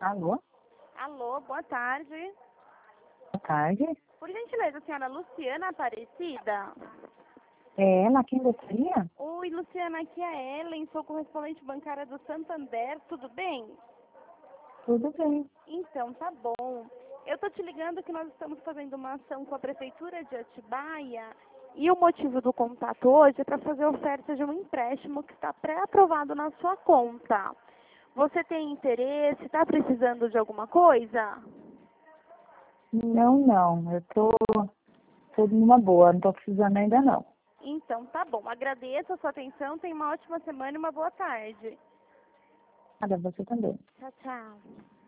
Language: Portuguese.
Alô? Alô, boa tarde. Boa tarde. Por gentileza, a senhora Luciana Aparecida? É ela quem gostaria? Oi, Luciana, aqui é a Ellen, sou correspondente bancária do Santander, tudo bem? Tudo bem. Então, tá bom. Eu tô te ligando que nós estamos fazendo uma ação com a Prefeitura de Atibaia e o motivo do contato hoje é para fazer oferta de um empréstimo que está pré-aprovado na sua conta. Você tem interesse? Está precisando de alguma coisa? Não. Tô numa boa, não tô precisando ainda não. Então, tá bom. Agradeço a sua atenção. Tenha uma ótima semana e uma boa tarde. Nada, você também. Tchau, tchau.